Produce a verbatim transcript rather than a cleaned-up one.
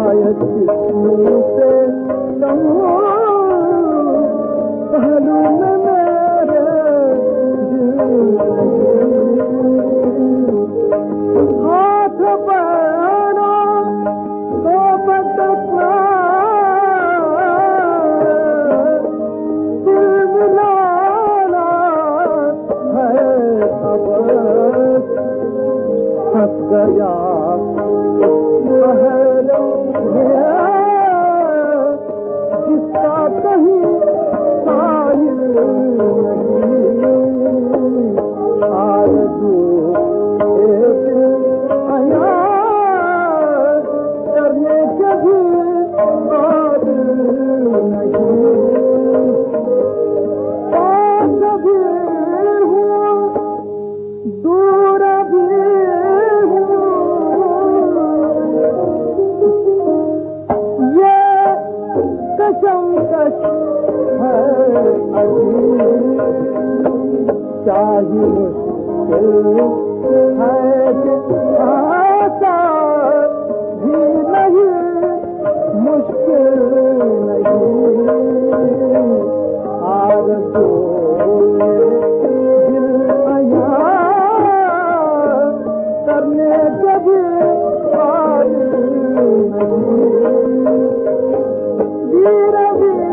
शायद किसी से कहूँ पहलू में मेरे दिल हाथ पैरों को बदलना दिल मिलाना है अब फंस गया जिसका कहीं साहिल नहीं आरज़ू एक आया करने के भी काबिल नहीं पास भी हूँ दूर भी कशमकश है चाही मुश्किल है कि आसान भी नहीं मुश्किल नहीं आरज़ू दिल आया करने कभी काबिल नहीं वीर वीर